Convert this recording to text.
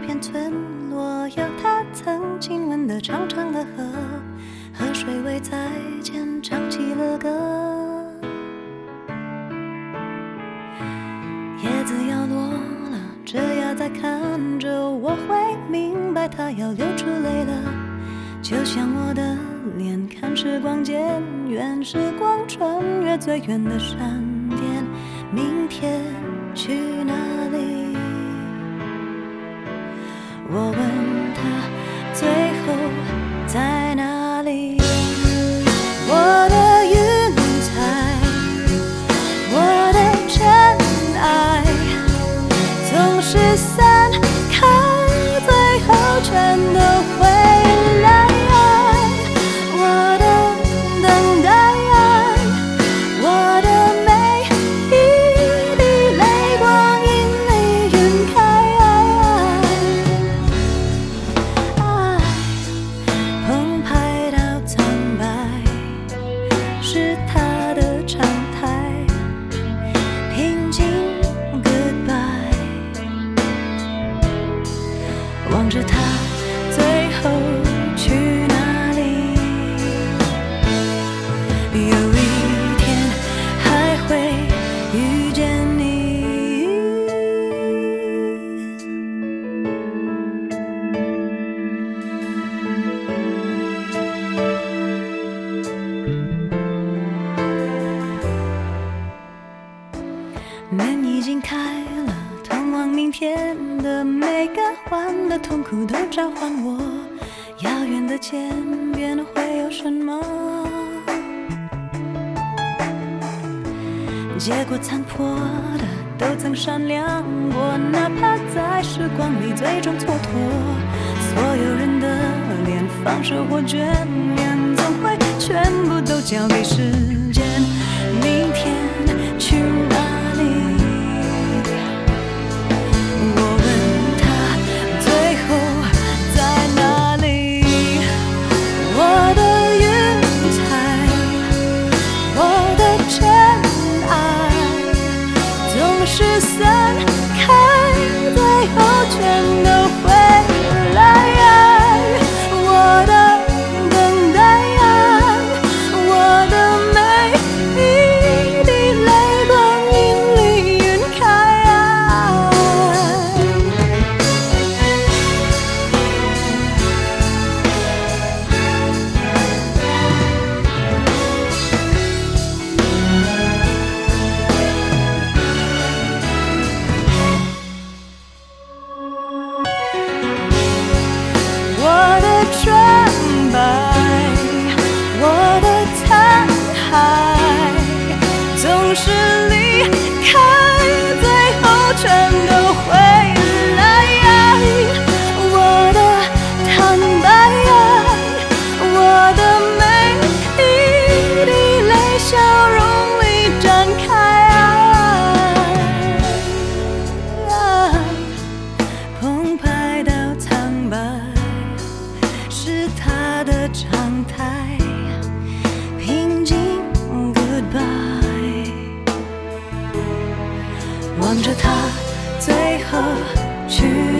片村落，有他曾经吻的长长的河，河水为再见唱起了歌。叶子要落了，这样再看着我会明白它要流出泪了，就像我的脸，看时光渐远，时光穿越最远的山巅，明天去哪里？我问他最后在哪里？我的云彩，我的尘埃，总是散开，最后全都回来。我的等待，我的每一滴泪光因你晕开。爱澎湃到苍白，是他的常态。平静 goodbye， 望着他最后去哪里？有一天还会遇见你。门已经开了，通往明天的每个弯的痛苦都召唤我。遥远的天边会有什么？结果残破的都曾闪亮过，哪怕在时光里最终蹉跎。所有人的脸，放手或眷恋，总会全部都交给时间。明天去哪里？我问他最后在哪里？我的云彩，我的尘埃，总是散开，最后全都回来。我的等待，我的每一滴泪光因你晕开。我的纯白，我的残骸，总是离开，最后全都回来。我的坦白，我的每一滴泪笑容里展开。澎湃到苍白，是他的常态。平静 goodbye， 望着他最后去